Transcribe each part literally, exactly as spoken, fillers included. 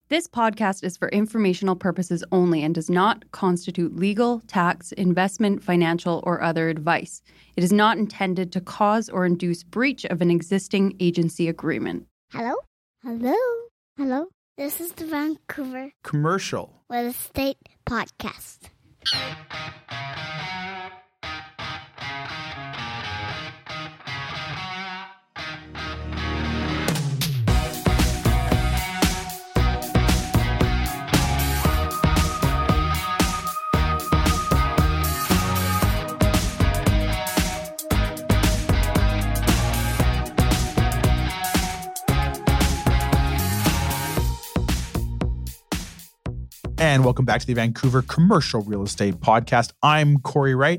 This podcast is for informational purposes only and does not constitute legal, tax, investment, financial, or other advice. It is not intended to cause or induce breach of an existing agency agreement. Hello? Hello? Hello? This is the Vancouver Commercial Real Estate Podcast. And welcome back to the Vancouver Commercial Real Estate Podcast. I'm Corey Wright,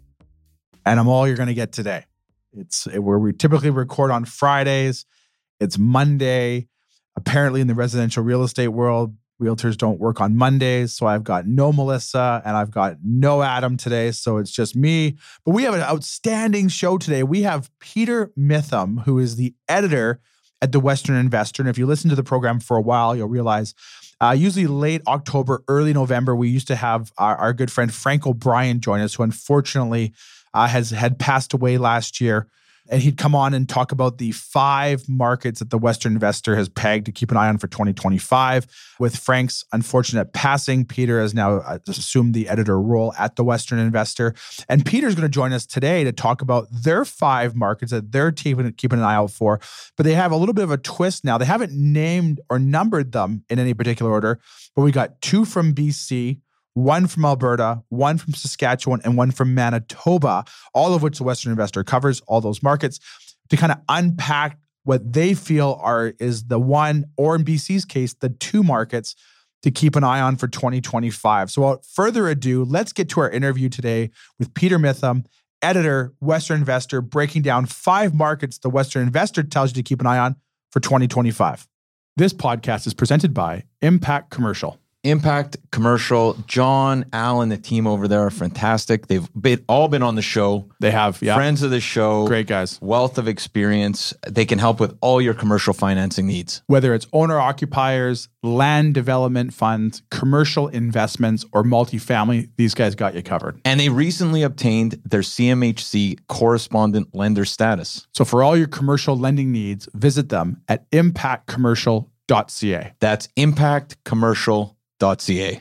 and I'm all you're going to get today. It's where we typically record on Fridays. It's Monday. Apparently in the residential real estate world, realtors don't work on Mondays. So I've got no Melissa and I've got no Adam today. So it's just me. But we have an outstanding show today. We have Peter Mitham, who is the editor at the Western Investor. And if you listen to the program for a while, you'll realize Uh, usually late October, early November, we used to have our, our good friend Frank O'Brien join us, who unfortunately uh, has had passed away last year. And he'd come on and talk about the five markets that the Western Investor has pegged to keep an eye on for twenty twenty-five. With Frank's unfortunate passing, Peter has now uh, assumed the editor role at the Western Investor. And Peter's going to join us today to talk about their five markets that they're keeping, keeping an eye out for. But they have a little bit of a twist now. They haven't named or numbered them in any particular order, but we got two from B C, one from Alberta, one from Saskatchewan, and one from Manitoba, all of which the Western Investor covers, all those markets, to kind of unpack what they feel are is the one, or in B C's case, the two markets to keep an eye on for twenty twenty-five. So without further ado, let's get to our interview today with Peter Mitham, editor, Western Investor, breaking down five markets the Western Investor tells you to keep an eye on for twenty twenty-five. This podcast is presented by Impact Commercial. Impact Commercial, John, Alan, the team over there are fantastic. They've been, all been on the show. They have, yeah. Friends of the show. Great guys. Wealth of experience. They can help with all your commercial financing needs. Whether it's owner-occupiers, land development funds, commercial investments, or multifamily, these guys got you covered. And they recently obtained their C M H C correspondent lender status. So for all your commercial lending needs, visit them at impact commercial dot c a. That's impact commercial dot c a.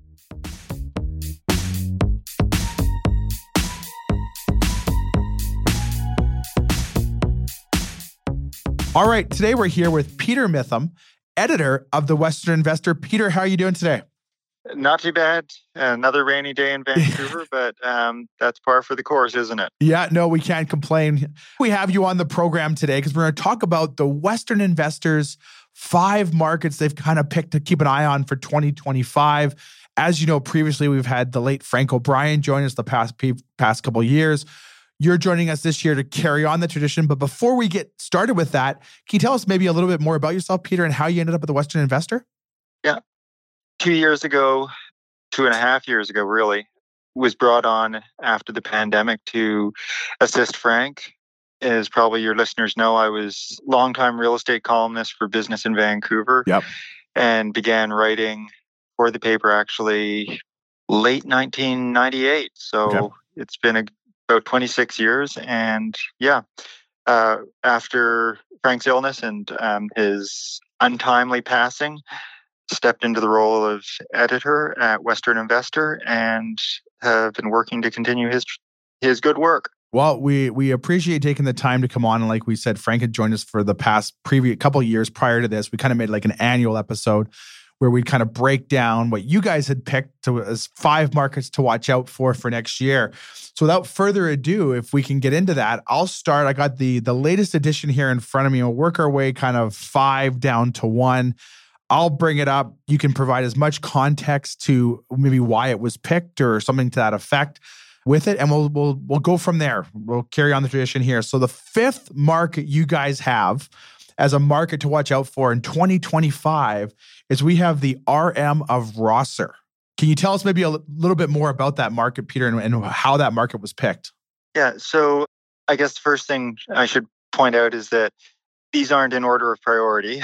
All right, today we're here with Peter Mitham, editor of the Western Investor. Peter, how are you doing today? Not too bad. Another rainy day in Vancouver, but um, that's par for the course, isn't it? Yeah, no, we can't complain. We have you on the program today because we're going to talk about the Western Investors' five markets they've kind of picked to keep an eye on for twenty twenty-five. As you know, previously we've had the late Frank O'Brien join us the past past couple of years. You're joining us this year to carry on the tradition. But before we get started with that, can you tell us maybe a little bit more about yourself, Peter, and how you ended up at the Western Investor? Yeah. Two years ago, two and a half years ago, really, was brought on after the pandemic to assist Frank. As probably your listeners know, I was a longtime real estate columnist for Business in Vancouver. Yep. And began writing for the paper actually late nineteen ninety-eight. So Okay. It's been a, about twenty-six years. And yeah, uh, after Frank's illness and um, his untimely passing, stepped into the role of editor at Western Investor and have been working to continue his his good work. Well, we we appreciate taking the time to come on. And like we said, Frank had joined us for the past previous couple of years prior to this. We kind of made like an annual episode where we'd kind of break down what you guys had picked to, as five markets to watch out for for next year. So without further ado, if we can get into that, I'll start. I got the the latest edition here in front of me. We'll work our way kind of five down to one. I'll bring it up. You can provide as much context to maybe why it was picked or something to that effect with it, and we'll we'll we'll go from there. We'll carry on the tradition here. So the fifth market you guys have as a market to watch out for in twenty twenty-five is we have the R M of Rosser. Can you tell us maybe a l- little bit more about that market, Peter, and, and how that market was picked? Yeah, so I guess the first thing I should point out is that these aren't in order of priority.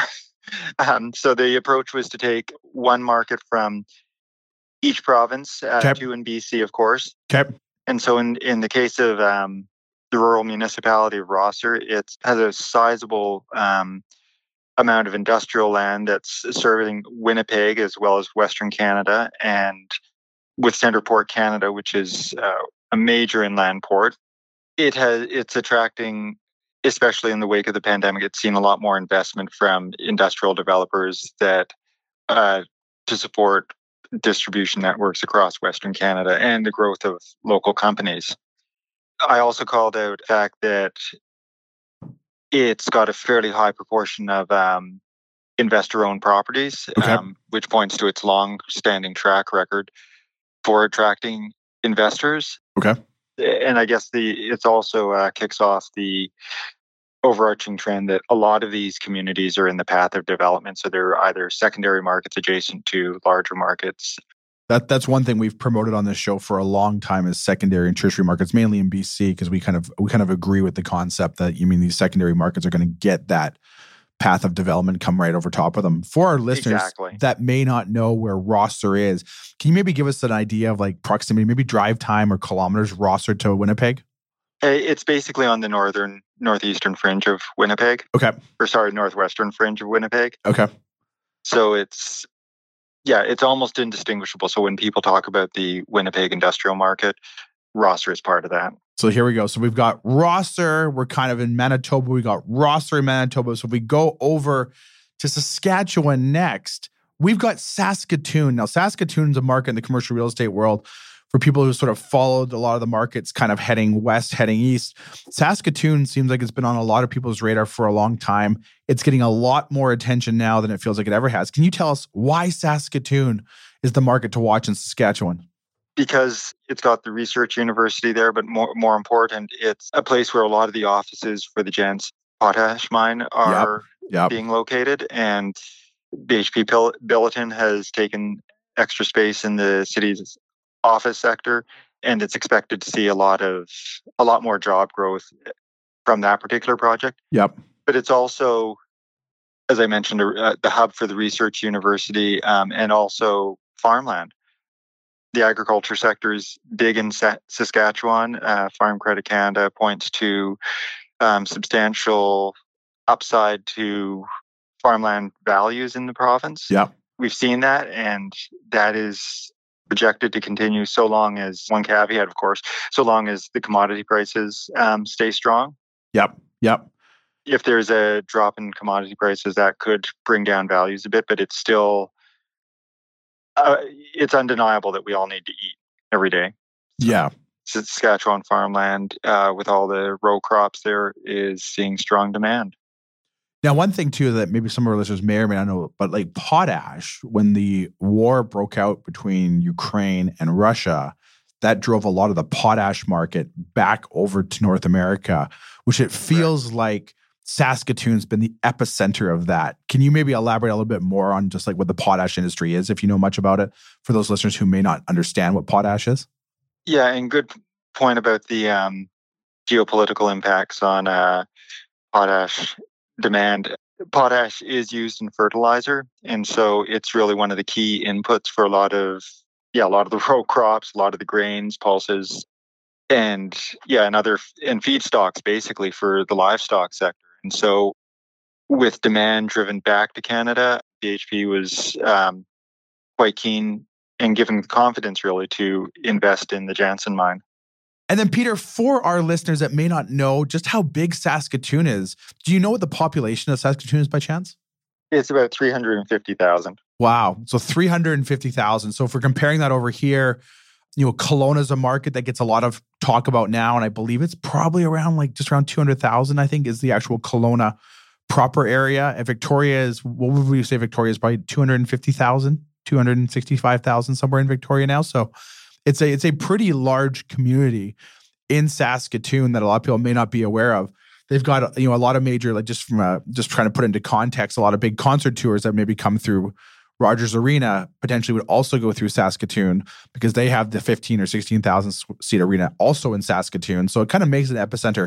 Um, so the approach was to take one market from each province, uh, Okay. two in B C, of course. Okay. And so in, in the case of um, the rural municipality of Rosser, it has a sizable um, amount of industrial land that's serving Winnipeg as well as Western Canada, and with Centerport Canada, which is uh, a major inland port. It has it's attracting, especially in the wake of the pandemic, it's seen a lot more investment from industrial developers that uh, to support distribution networks across Western Canada and the growth of local companies. I also called out the fact that it's got a fairly high proportion of um, investor-owned properties, Okay. um, which points to its long-standing track record for attracting investors. Okay. And I guess the it's also uh, kicks off the overarching trend that a lot of these communities are in the path of development. So they're either secondary markets adjacent to larger markets. That that's one thing we've promoted on this show for a long time is secondary and tertiary markets, mainly in B C, because we kind of we kind of agree with the concept that you mean these secondary markets are going to get that path of development come right over top of them. For our listeners Exactly. that may not know where Rosser is, can you maybe give us an idea of like proximity, maybe drive time or kilometers, Rosser to Winnipeg? It's basically on the northern, northeastern fringe of Winnipeg. Okay. Or sorry, northwestern fringe of Winnipeg. Okay. So it's, yeah, it's almost indistinguishable. So when people talk about the Winnipeg industrial market, Rosser is part of that. So here we go. So we've got Rosser. We're kind of in Manitoba. We got Rosser in Manitoba. So if we go over to Saskatchewan next, we've got Saskatoon. Now, Saskatoon's a market in the commercial real estate world for people who sort of followed a lot of the markets kind of heading west, heading east. Saskatoon seems like it's been on a lot of people's radar for a long time. It's getting a lot more attention now than it feels like it ever has. Can you tell us why Saskatoon is the market to watch in Saskatchewan? Because it's got the research university there, but more more important, it's a place where a lot of the offices for the Jansen potash mine are Yep. Yep. being located. And B H P Billiton has taken extra space in the city's office sector, and it's expected to see a lot of a lot more job growth from that particular project. Yep. But it's also, as I mentioned, uh, the hub for the research university, um, and also farmland. The agriculture sector is big in Sa- Saskatchewan. Uh, Farm Credit Canada points to um, substantial upside to farmland values in the province. Yep. We've seen that, and that is projected to continue so long as, one caveat, of course, so long as the commodity prices um, stay strong. Yep. Yep. If there's a drop in commodity prices, that could bring down values a bit, but it's still Uh, it's undeniable that we all need to eat every day. So Yeah. Saskatchewan farmland, uh, with all the row crops there, is seeing strong demand. Now, one thing too that maybe some of our listeners may or may not know, but like potash, when the war broke out between Ukraine and Russia, that drove a lot of the potash market back over to North America, which it feels right. like Saskatoon's been the epicenter of that. Can you maybe elaborate a little bit more on just like what the potash industry is, if you know much about it, for those listeners who may not understand what potash is? Yeah, and good point about the um, geopolitical impacts on uh, potash demand. Potash is used in fertilizer, and so it's really one of the key inputs for a lot of, yeah, a lot of the row crops, a lot of the grains, pulses, and yeah, and other and feedstocks basically for the livestock sector. And so, with demand driven back to Canada, B H P was um, quite keen and given confidence really to invest in the Jansen mine. And then, Peter, for our listeners that may not know just how big Saskatoon is, do you know what the population of Saskatoon is by chance? It's about three hundred fifty thousand. Wow. So three hundred fifty thousand. So if we're comparing that over here, you know, Kelowna is a market that gets a lot of talk about now. And I believe it's probably around like just around two hundred thousand, I think, is the actual Kelowna proper area. And Victoria is, what would we say Victoria is? Probably two hundred fifty thousand, two hundred sixty-five thousand somewhere in Victoria now. So it's a, it's a pretty large community in Saskatoon that a lot of people may not be aware of. They've got, you know, a lot of major, like just from a, just trying to put into context, a lot of big concert tours that maybe come through Rogers Arena potentially would also go through Saskatoon because they have the fifteen or sixteen thousand seat arena also in Saskatoon. So it kind of makes an epicenter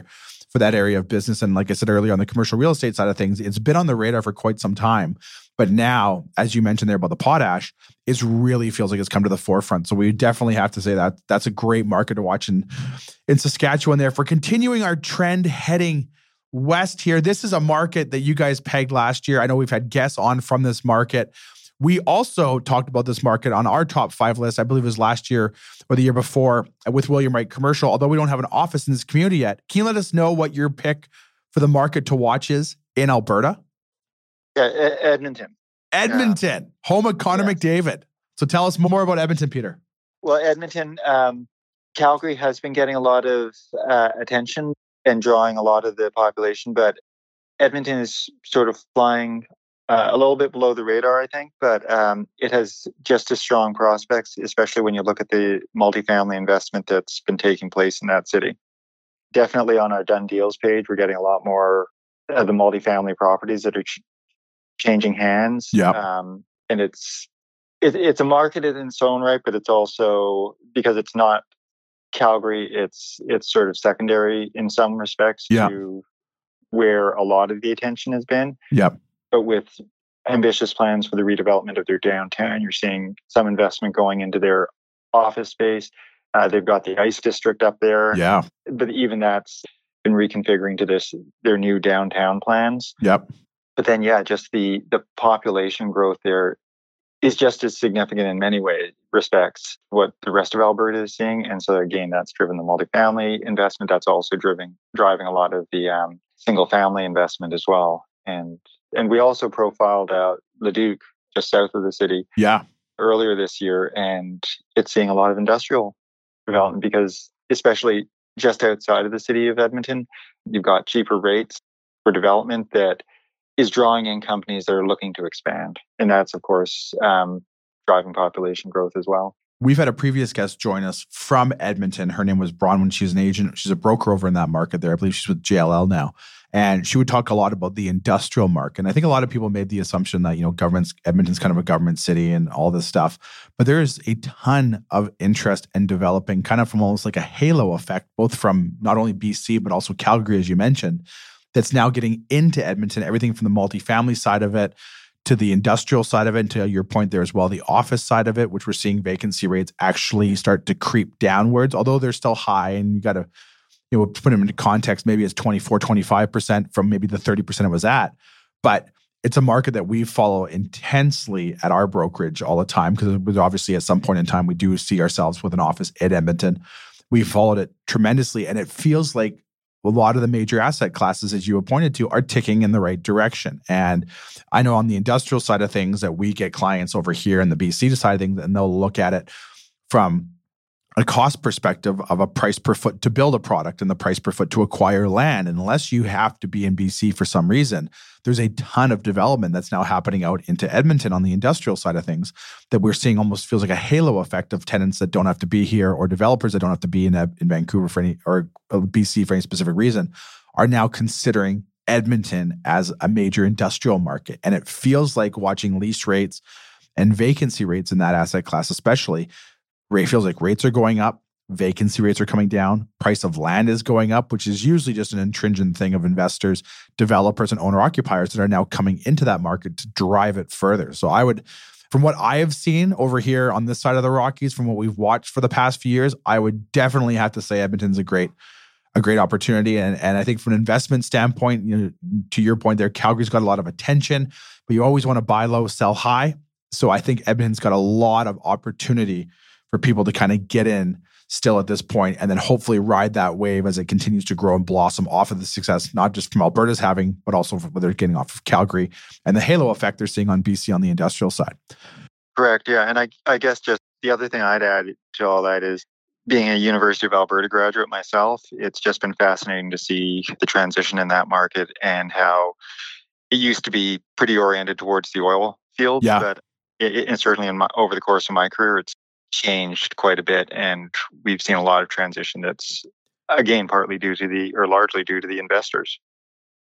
for that area of business. And like I said earlier, on the commercial real estate side of things, it's been on the radar for quite some time. But now, as you mentioned there about the potash, it really feels like it's come to the forefront. So we definitely have to say that that's a great market to watch in, in Saskatchewan there. For continuing our trend heading west here, this is a market that you guys pegged last year. I know we've had guests on from this market. We also talked about this market on our top five list, I believe it was last year or the year before, with William Wright Commercial, although we don't have an office in this community yet. Can you let us know what your pick for the market to watch is in Alberta? Yeah, Ed- Edmonton. Edmonton, yeah. Home of Connor yes. McDavid. So tell us more about Edmonton, Peter. Well, Edmonton, um, Calgary has been getting a lot of uh, attention and drawing a lot of the population, but Edmonton is sort of flying uh, a little bit below the radar, I think, but um, it has just as strong prospects, especially when you look at the multifamily investment that's been taking place in that city. Definitely on our done deals page, we're getting a lot more of the multifamily properties that are ch- changing hands. Yeah. Um, and it's it, it's a market in its own right, but it's also, because it's not Calgary, it's it's sort of secondary in some respects yeah. to where a lot of the attention has been. Yep. But with ambitious plans for the redevelopment of their downtown, you're seeing some investment going into their office space. Uh, they've got the ICE district up there. Yeah. But even that's been reconfiguring to this their new downtown plans. Yep. But then, yeah, just the the population growth there is just as significant in many ways, respects, what the rest of Alberta is seeing. And so again, that's driven the multifamily investment. That's also driving driving a lot of the um, single family investment as well. And and we also profiled out Leduc, just south of the city, yeah, earlier this year, and it's seeing a lot of industrial development because, especially just outside of the city of Edmonton, you've got cheaper rates for development that is drawing in companies that are looking to expand. And that's, of course, um, driving population growth as well. We've had a previous guest join us from Edmonton. Her name was Bronwyn. She's an agent. She's a broker over in that market there. I believe she's with J L L now. And she would talk a lot about the industrial market. And I think a lot of people made the assumption that, you know, government's, Edmonton's kind of a government city and all this stuff. But there is a ton of interest in developing, kind of from almost like a halo effect, both from not only B C, but also Calgary, as you mentioned, that's now getting into Edmonton, everything from the multifamily side of it to the industrial side of it, and to your point there as well, the office side of it, which we're seeing vacancy rates actually start to creep downwards, although they're still high. And you got to, you know, put them into context, maybe it's twenty-four, twenty-five percent from maybe the thirty percent it was at. But it's a market that we follow intensely at our brokerage all the time, because obviously at some point in time, we do see ourselves with an office at Edmonton. We followed it tremendously, and it feels like a lot of the major asset classes, as you have pointed to, are ticking in the right direction. And I know on the industrial side of things that we get clients over here in the B C side of things, and they'll look at it from a cost perspective of a price per foot to build a product and the price per foot to acquire land. And unless you have to be in B C for some reason, there's a ton of development that's now happening out into Edmonton on the industrial side of things that we're seeing almost feels like a halo effect of tenants that don't have to be here, or developers that don't have to be in, in Vancouver for any, or B C for any specific reason, are now considering Edmonton as a major industrial market. And it feels like watching lease rates and vacancy rates in that asset class especially, it feels like rates are going up, vacancy rates are coming down, price of land is going up, which is usually just an intrinsic thing of investors, developers, and owner-occupiers that are now coming into that market to drive it further. So I would, from what I have seen over here on this side of the Rockies, from what we've watched for the past few years, I would definitely have to say Edmonton's a great a great opportunity. And, and I think from an investment standpoint, you know, to your point there, Calgary's got a lot of attention, but you always want to buy low, sell high. So I think Edmonton's got a lot of opportunity for people to kind of get in still at this point, and then hopefully ride that wave as it continues to grow and blossom off of the success, not just from Alberta's having, but also what they're getting off of Calgary and the halo effect they're seeing on B C on the industrial side. Correct. Yeah. And I, I guess just the other thing I'd add to all that is, being a University of Alberta graduate myself, it's just been fascinating to see the transition in that market and how it used to be pretty oriented towards the oil field. Yeah. But it, and certainly in my, over the course of my career, it's changed quite a bit, and we've seen a lot of transition that's, again, partly due to the, or largely due to the investors.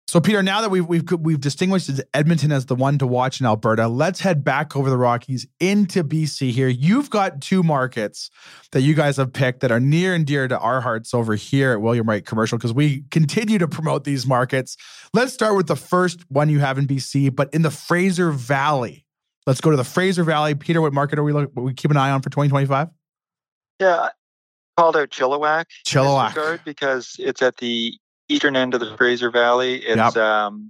So, Peter, now that we've we've we've distinguished Edmonton as the one to watch in Alberta, let's head back over the Rockies into B C here. You've got two markets that you guys have picked that are near and dear to our hearts over here at William Wright Commercial, because we continue to promote these markets. Let's start with the first one you have in B C, but in the Fraser Valley. Let's go to the Fraser Valley. Peter, what market are we look, we keep an eye on for twenty twenty-five? Yeah, I called out Chilliwack. Chilliwack. In this regard because it's at the eastern end of the Fraser Valley. It's Yep. um,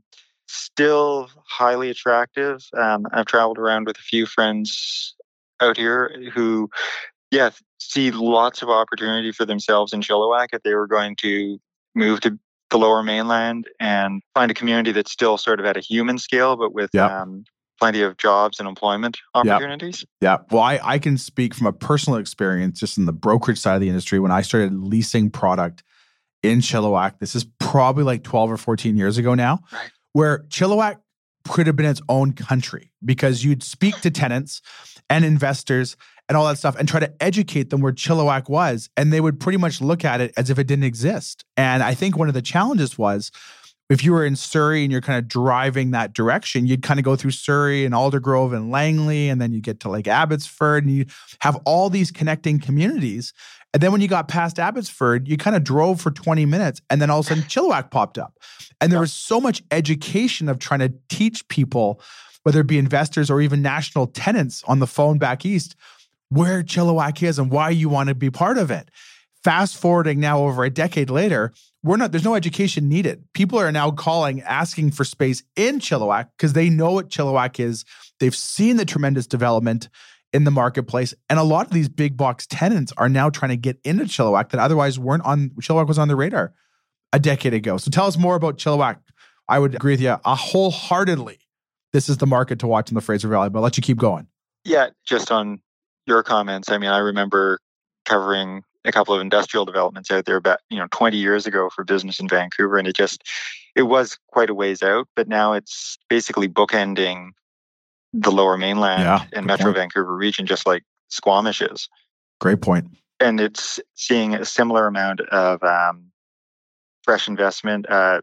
still highly attractive. Um, I've traveled around with a few friends out here who, yeah, see lots of opportunity for themselves in Chilliwack if they were going to move to the Lower Mainland and find a community that's still sort of at a human scale, but with Yep. um, plenty of jobs and employment opportunities. Yeah. Well, I, I can speak from a personal experience just in the brokerage side of the industry. When I started leasing product in Chilliwack, this is probably like twelve or fourteen years ago now, Right. where Chilliwack could have been its own country because you'd speak to tenants and investors and all that stuff and try to educate them where Chilliwack was. And they would pretty much look at it as if it didn't exist. And I think one of the challenges was if you were in Surrey and you're kind of driving that direction, you'd kind of go through Surrey and Aldergrove and Langley, and then you get to like Abbotsford, and you have all these connecting communities. And then when you got past Abbotsford, you kind of drove for twenty minutes, and then all of a sudden Chilliwack popped up. And there was so much education of trying to teach people, whether it be investors or even national tenants on the phone back east, where Chilliwack is and why you want to be part of it. Fast forwarding now over a decade later, we're not, there's no education needed. People are now calling, asking for space in Chilliwack because they know what Chilliwack is. They've seen the tremendous development in the marketplace. And a lot of these big box tenants are now trying to get into Chilliwack that otherwise weren't on, Chilliwack was on the radar a decade ago. So tell us more about Chilliwack. I would agree with you uh, wholeheartedly. This is the market to watch in the Fraser Valley, but I'll let you keep going. Yeah, just on your comments. I mean, I remember covering a couple of industrial developments out there about, you know, twenty years ago for business in Vancouver. And it just, it was quite a ways out, but now it's basically bookending the Lower Mainland Yeah, and good Metro point. Vancouver region, just like Squamish is. Great point. And it's seeing a similar amount of um, fresh investment. Uh,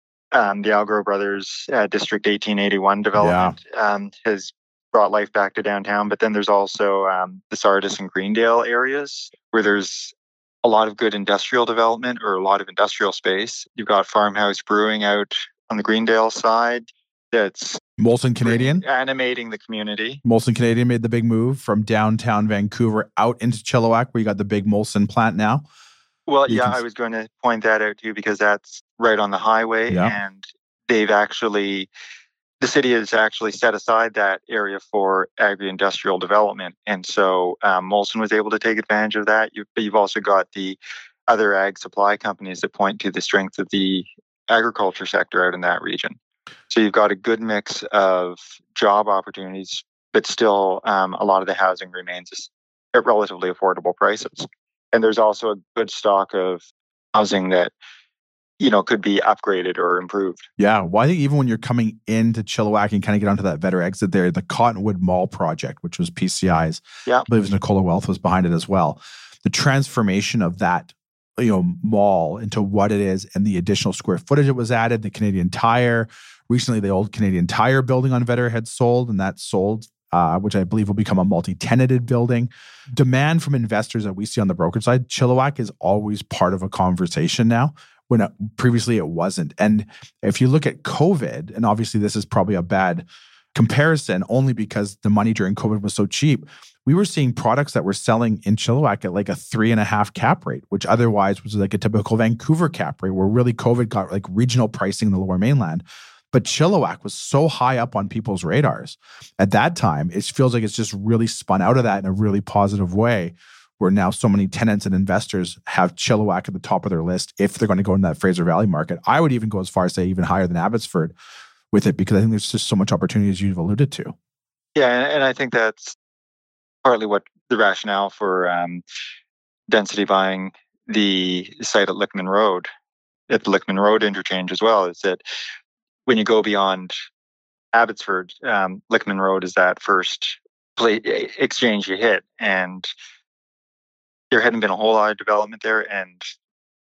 um, the Algro Brothers uh, District eighteen eighty-one development um, has brought life back to downtown. But then there's also um, the Sardis and Greendale areas where there's a lot of good industrial development or a lot of industrial space. You've got Farmhouse Brewing out on the Greendale side that's Molson Canadian. animating the community. Molson Canadian made the big move from downtown Vancouver out into Chilliwack, where you got the big Molson plant now. Well, You yeah, can I s- was going to point that out to you because that's right on the highway. Yeah. And they've actually, the city has actually set aside that area for agri-industrial development. And so um, Molson was able to take advantage of that. You, but you've also got the other ag supply companies that point to the strength of the agriculture sector out in that region. So you've got a good mix of job opportunities, but still um, a lot of the housing remains at relatively affordable prices. And there's also a good stock of housing that, you know, could be upgraded or improved. Yeah. Well, I think even when you're coming into Chilliwack and kind of get onto that Vetter exit there, the Cottonwood Mall project, which was P C I's, Yeah. I believe it was Nicola Wealth was behind it as well. The transformation of that, you know, mall into what it is and the additional square footage that was added, the Canadian Tire. Recently, the old Canadian Tire building on Vetter had sold, and that sold, uh, which I believe will become a multi-tenanted building. Demand from investors that we see on the brokerage side, Chilliwack is always part of a conversation now, when it, previously it wasn't. And if you look at COVID, and obviously this is probably a bad comparison only because the money during COVID was so cheap, we were seeing products that were selling in Chilliwack at like a three and a half cap rate, which otherwise was like a typical Vancouver cap rate, where really COVID got like regional pricing in the Lower Mainland. But Chilliwack was so high up on people's radars at that time. It feels like it's just really spun out of that in a really positive way, where now so many tenants and investors have Chilliwack at the top of their list if they're going to go into that Fraser Valley market. I would even go as far as say even higher than Abbotsford with it, because I think there's just so much opportunity, as you've alluded to. Yeah, and, and I think that's partly what the rationale for um, density buying the site at Lickman Road, at the Lickman Road interchange as well, is that when you go beyond Abbotsford, um, Lickman Road is that first play, exchange you hit, and there hadn't been a whole lot of development there, and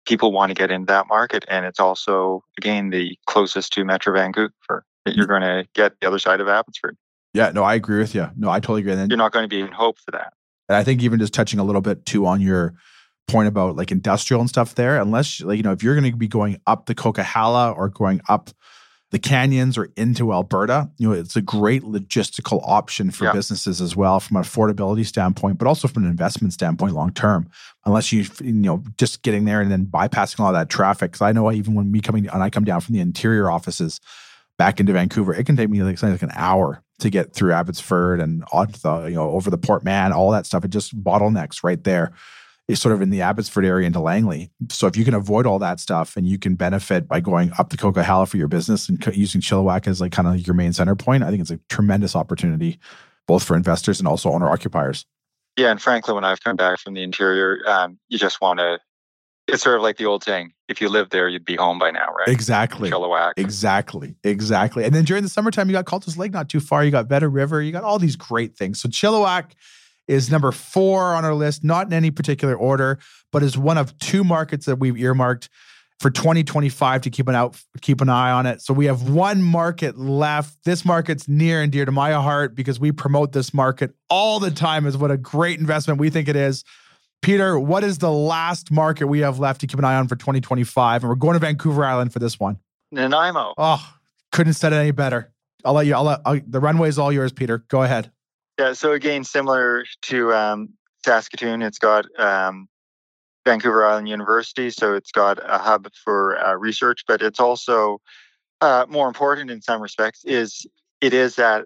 people want to get into that market. And it's also, again, the closest to Metro Vancouver that you're going to get the other side of Abbotsford. Yeah, no, I agree with you. No, I totally agree. And then, you're not going to be in hope for that. And I think even just touching a little bit too on your point about like industrial and stuff there, unless, like, you know, if you're going to be going up the Coquihalla or going up the canyons or into Alberta, you know, it's a great logistical option for yeah. businesses as well from an affordability standpoint, but also from an investment standpoint long term. Unless you, you know, just getting there and then bypassing all that traffic. Because I know even when me coming and I come down from the interior offices back into Vancouver, it can take me like something like an hour to get through Abbotsford and on the, you know, over the Port Mann, all that stuff. It just bottlenecks right there. It's sort of in the Abbotsford area into Langley. So if you can avoid all that stuff and you can benefit by going up the Coquihalla for your business and co- using Chilliwack as like kind of your main center point, I think it's a tremendous opportunity both for investors and also owner occupiers. Yeah, and frankly, when I've come back from the interior, um, you just want to, it's sort of like the old saying, if you lived there, you'd be home by now, right? Exactly. Chilliwack. Exactly. Exactly. And then during the summertime, you got Cultus Lake not too far. You got Veta River. You got all these great things. So Chilliwack is number four on our list, not in any particular order, but is one of two markets that we've earmarked for twenty twenty-five to keep an out, keep an eye on it. So we have one market left. This market's near and dear to my heart because we promote this market all the time as what a great investment we think it is. Peter, what is the last market we have left to keep an eye on for twenty twenty-five? And we're going to Vancouver Island for this one. Nanaimo. Oh, couldn't have said it any better. I'll let you, I'll let, I'll, the runway is all yours, Peter. Go ahead. Yeah, so again, similar to um, Saskatoon, it's got um, Vancouver Island University, so it's got a hub for uh, research, but it's also uh, more important in some respects is it is that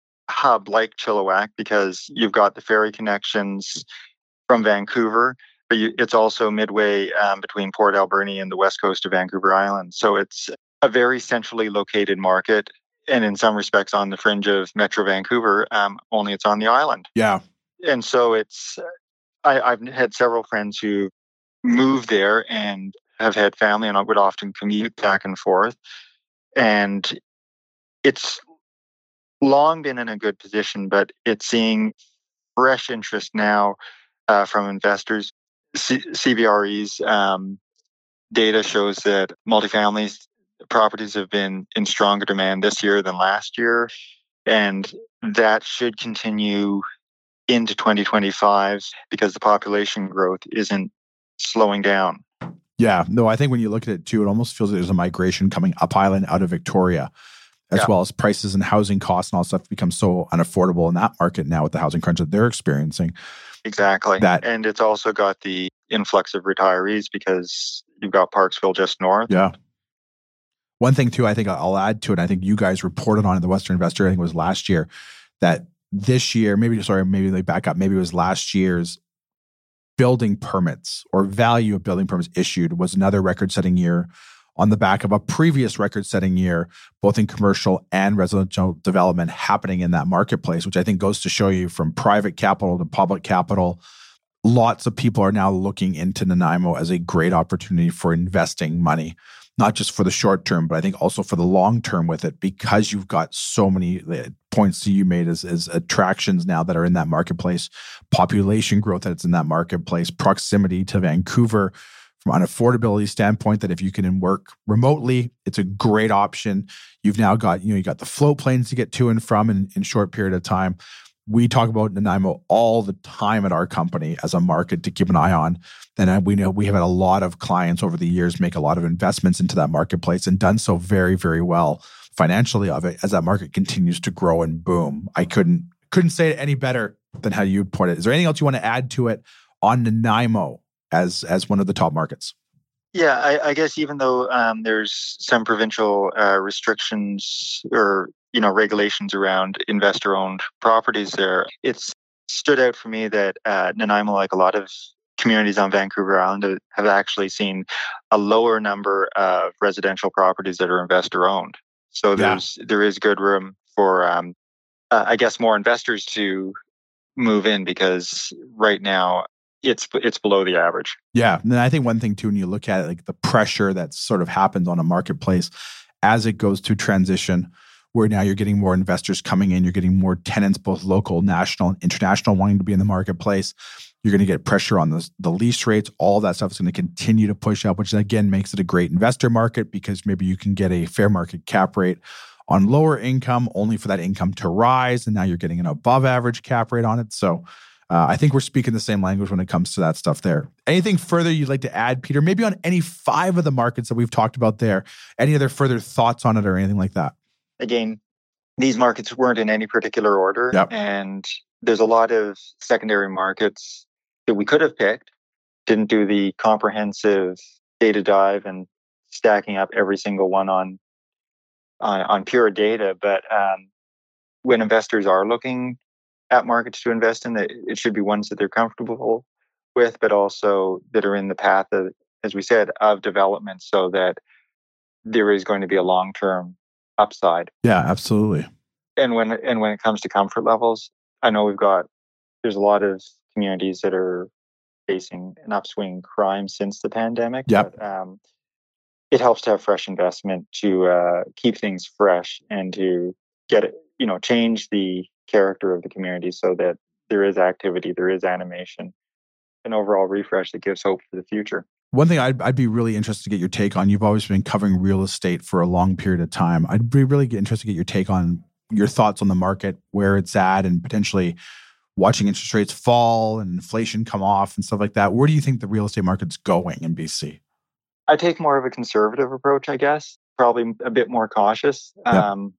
hub like Chilliwack because you've got the ferry connections from Vancouver, but you, it's also midway um, between Port Alberni and the west coast of Vancouver Island. So it's a very centrally located market. And in some respects on the fringe of Metro Vancouver, um, only it's on the island. Yeah. And so it's, I, I've had several friends who moved there and have had family and I would often commute back and forth. And it's long been in a good position, but it's seeing fresh interest now uh, from investors. C- CBRE's um, data shows that multifamily properties have been in stronger demand this year than last year, and that should continue into twenty twenty-five because the population growth isn't slowing down. Yeah, no, I think when you look at it too, it almost feels like there's a migration coming up island out of Victoria, as yeah. well as prices and housing costs and all stuff become so unaffordable in that market now with the housing crunch that they're experiencing. Exactly. That, and it's also got the influx of retirees because you've got Parksville just north. Yeah. One thing too, I think I'll add to it, I think you guys reported on in the Western Investor, I think it was last year, that this year, maybe, sorry, maybe they back up, maybe it was last year's building permits or value of building permits issued was another record-setting year on the back of a previous record-setting year, both in commercial and residential development happening in that marketplace, which I think goes to show you from private capital to public capital, lots of people are now looking into Nanaimo as a great opportunity for investing money, not just for the short term, but I think also for the long term with it, because you've got so many points that you made as, as attractions now that are in that marketplace, population growth that's in that marketplace, proximity to Vancouver from an affordability standpoint, that if you can work remotely, it's a great option. You've now got, you know, you got the float planes to get to and from in, in short period of time. We talk about Nanaimo all the time at our company as a market to keep an eye on. And we know we have had a lot of clients over the years make a lot of investments into that marketplace and done so very, very well financially of it as that market continues to grow and boom. I couldn't couldn't say it any better than how you put it. Is there anything else you want to add to it on Nanaimo as as one of the top markets? Yeah, I, I guess even though um, there's some provincial uh, restrictions or you know regulations around investor-owned properties there, it's stood out for me that uh, Nanaimo, like a lot of communities on Vancouver Island, have actually seen a lower number of residential properties that are investor-owned. So there's yeah. there is good room for, um, uh, I guess, more investors to move in because right now it's it's below the average. Yeah, and then I think one thing too, when you look at it, like the pressure that sort of happens on a marketplace as it goes through transition where now you're getting more investors coming in, you're getting more tenants, both local, national, and international, wanting to be in the marketplace. You're going to get pressure on the, the lease rates. All of that stuff is going to continue to push up, which again makes it a great investor market because maybe you can get a fair market cap rate on lower income, only for that income to rise. And now you're getting an above average cap rate on it. So uh, I think we're speaking the same language when it comes to that stuff there. Anything further you'd like to add, Peter? Maybe on any five of the markets that we've talked about there, any other further thoughts on it or anything like that? Again, these markets weren't in any particular order. Yep. And there's a lot of secondary markets that we could have picked, didn't do the comprehensive data dive and stacking up every single one on on, on pure data. But um, when investors are looking at markets to invest in, it should be ones that they're comfortable with, but also that are in the path of, as we said, of development, so that there is going to be a long-term upside. Yeah, absolutely. And when and when it comes to comfort levels, I know we've got there's a lot of communities that are facing an upswing in crime since the pandemic. Yep. But, um, it helps to have fresh investment to uh, keep things fresh and to get it, you know, change the character of the community so that there is activity, there is animation, an overall refresh that gives hope for the future. One thing I'd, I'd be really interested to get your take on, you've always been covering real estate for a long period of time. I'd be really interested to get your take on your thoughts on the market, where it's at, and potentially watching interest rates fall and inflation come off and stuff like that. Where do you think the real estate market's going in B C? I take more of a conservative approach, I guess, probably a bit more cautious. Yep. Um,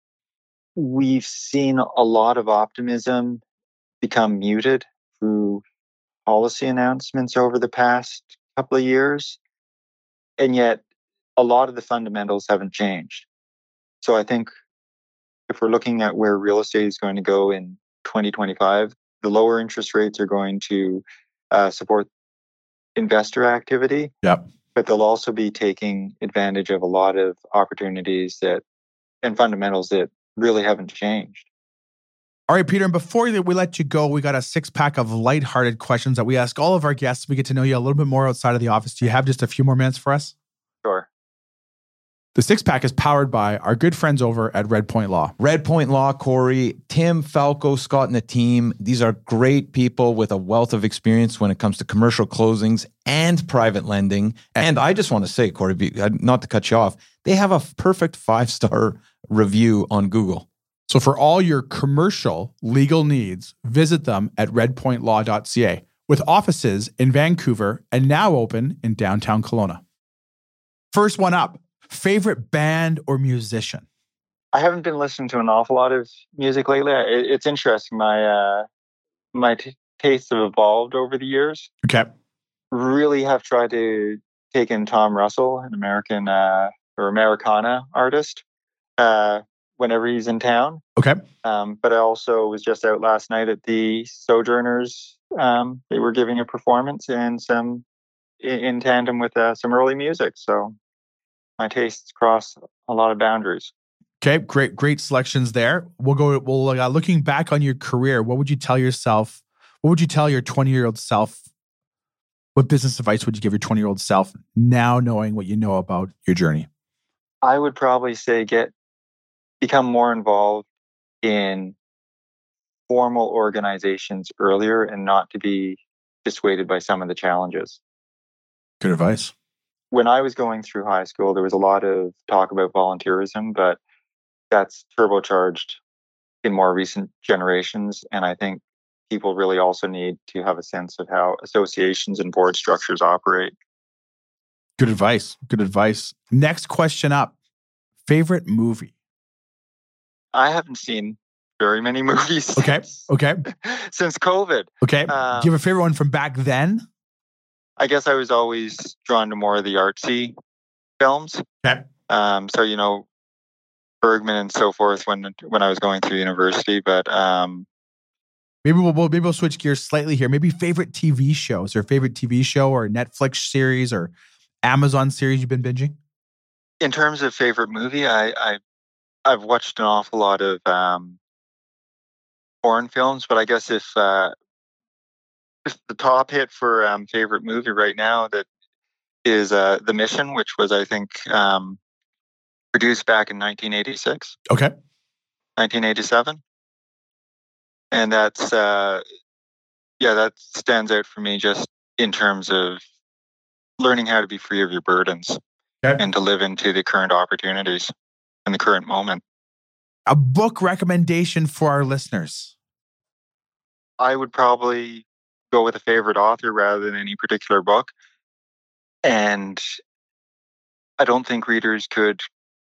we've seen a lot of optimism become muted through policy announcements over the past couple of years. And yet a lot of the fundamentals haven't changed. So I think if we're looking at where real estate is going to go in twenty twenty-five, the lower interest rates are going to uh, support investor activity. Yep. But they'll also be taking advantage of a lot of opportunities that and fundamentals that really haven't changed. All right, Peter, and before we let you go, we got a six-pack of lighthearted questions that we ask all of our guests. We get to know you a little bit more outside of the office. Do you have just a few more minutes for us? Sure. The six-pack is powered by our good friends over at Red Point Law. Red Point Law, Corey, Tim, Falco, Scott, and the team. These are great people with a wealth of experience when it comes to commercial closings and private lending. And I just want to say, Corey, not to cut you off, they have a perfect five-star review on Google. So for all your commercial legal needs, visit them at red point law dot c a with offices in Vancouver and now open in downtown Kelowna. First one up. Favorite band or musician? I haven't been listening to an awful lot of music lately. It, it's interesting. My uh, my t- tastes have evolved over the years. Okay. Really have tried to take in Tom Russell, an American uh, or Americana artist, uh, whenever he's in town. Okay. Um, but I also was just out last night at the Sojourners. Um, they were giving a performance and some in, in tandem with uh, some early music. So my tastes cross a lot of boundaries. Okay, great, great selections there. We'll go. Well, uh, looking back on your career, what would you tell yourself? What would you tell your twenty-year-old self? What business advice would you give your twenty-year-old self now, knowing what you know about your journey? I would probably say get become more involved in formal organizations earlier, and not to be dissuaded by some of the challenges. Good advice. When I was going through high school, there was a lot of talk about volunteerism, but that's turbocharged in more recent generations. And I think people really also need to have a sense of how associations and board structures operate. Good advice. Good advice. Next question up. Favorite movie? I haven't seen very many movies. Okay. Since, Okay. since COVID. Okay. Um, Do you have a favorite one from back then? I guess I was always drawn to more of the artsy films. Okay. Um, so, you know, Bergman and so forth when when I was going through university. But um, maybe we'll maybe we'll switch gears slightly here. Maybe favorite T V shows, or favorite T V show or Netflix series or Amazon series you've been binging? In terms of favorite movie, I, I I've watched an awful lot of um, foreign films, but I guess if uh, the top hit for um, favorite movie right now that is uh, The Mission, which was, I think, um, produced back in nineteen eighty-six. Okay. nineteen eighty-seven. And that's, uh, yeah, that stands out for me just in terms of learning how to be free of your burdens Okay. and to live into the current opportunities in the current moment. A book recommendation for our listeners. I would probably go with a favorite author rather than any particular book. And I don't think readers could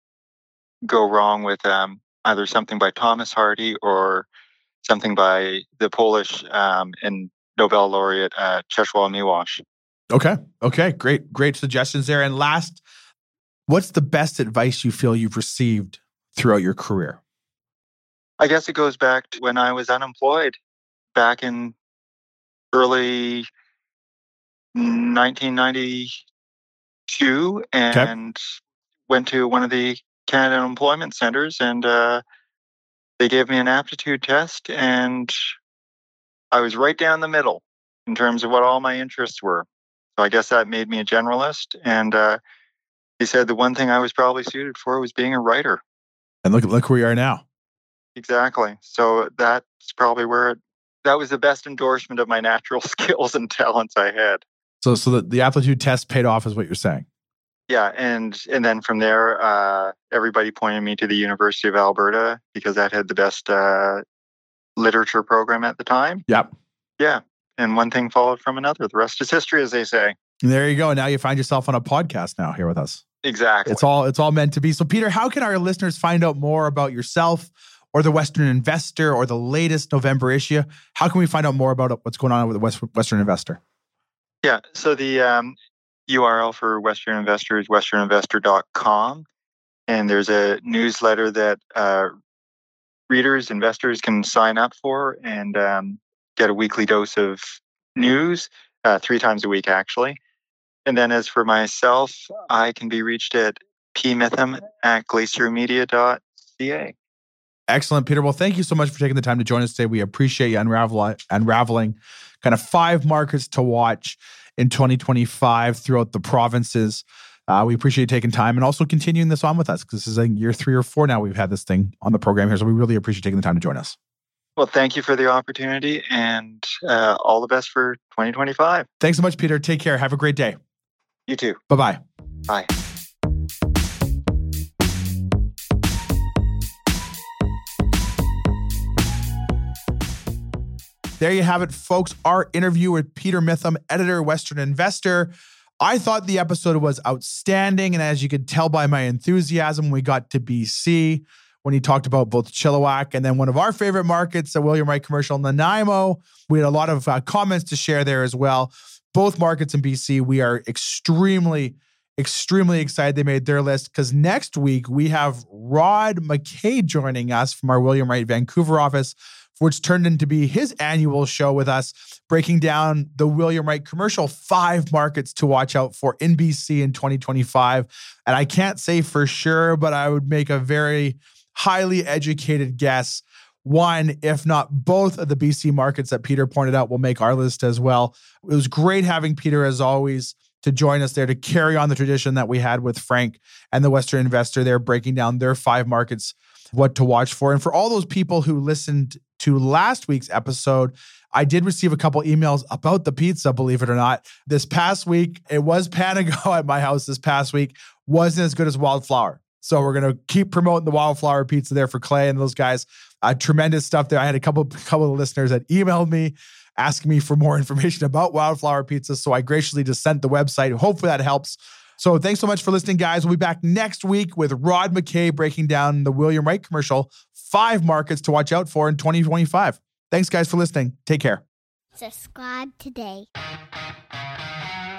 go wrong with um, either something by Thomas Hardy or something by the Polish um, and Nobel laureate uh, Czesław Miłosz. Okay. Okay. Great, great suggestions there. And last, what's the best advice you feel you've received throughout your career? I guess it goes back to when I was unemployed back in early nineteen ninety-two and okay. went to one of the Canada Employment Centers and uh, they gave me an aptitude test and I was right down the middle in terms of what all my interests were. So I guess that made me a generalist. And uh, he said the one thing I was probably suited for was being a writer. And look, look where you are now. Exactly. So that's probably where it, that was the best endorsement of my natural skills and talents I had. So, so the, the aptitude test paid off is what you're saying. Yeah. And, and then from there, uh, everybody pointed me to the University of Alberta because that had the best uh, literature program at the time. Yep. Yeah. And one thing followed from another. The rest is history, as they say. There you go. Now you find yourself on a podcast now here with us. Exactly. It's all, it's all meant to be. So Peter, how can our listeners find out more about yourself or the Western Investor or the latest November issue? How can we find out more about what's going on with the West, Western Investor? Yeah. So the um, U R L for Western Investor is western investor dot com. And there's a newsletter that uh, readers, investors can sign up for and um, get a weekly dose of news, uh, three times a week, actually. And then as for myself, I can be reached at p mitham at glacier media dot c a. Excellent, Peter. Well, thank you so much for taking the time to join us today. We appreciate you unravel, unraveling kind of five markets to watch in twenty twenty-five throughout the provinces. Uh, we appreciate you taking time and also continuing this on with us because this is like year three or four now we've had this thing on the program here. So we really appreciate taking the time to join us. Well, thank you for the opportunity and uh, all the best for twenty twenty-five. Thanks so much, Peter. Take care. Have a great day. You too. Bye-bye. Bye. There you have it, folks. Our interview with Peter Mitham, editor, Western Investor. I thought the episode was outstanding. And as you could tell by my enthusiasm, we got to B C when he talked about both Chilliwack and then one of our favorite markets, the William Wright Commercial, Nanaimo. We had a lot of uh, comments to share there as well. Both markets in B C, we are extremely, extremely excited they made their list because next week we have Rod McKay joining us from our William Wright Vancouver office, which turned into be his annual show with us, breaking down the William Wright Commercial five markets to watch out for in B C in twenty twenty-five. And I can't say for sure, but I would make a very highly educated guess. One, if not both of the B C markets that Peter pointed out will make our list as well. It was great having Peter, as always, to join us there to carry on the tradition that we had with Frank and the Western Investor there, breaking down their five markets, what to watch for. And for all those people who listened to last week's episode, I did receive a couple emails about the pizza, believe it or not. This past week, it was Panago at my house this past week. Wasn't as good as Wildflower. So we're going to keep promoting the Wildflower pizza there for Clay and those guys. Uh, tremendous stuff there. I had a couple, couple of listeners that emailed me asking me for more information about Wildflower pizza. So I graciously just sent the website. Hopefully that helps. So thanks so much for listening, guys. We'll be back next week with Rod McKay breaking down the William Wright Commercial, five markets to watch out for in twenty twenty-five. Thanks, guys, for listening. Take care. Subscribe today.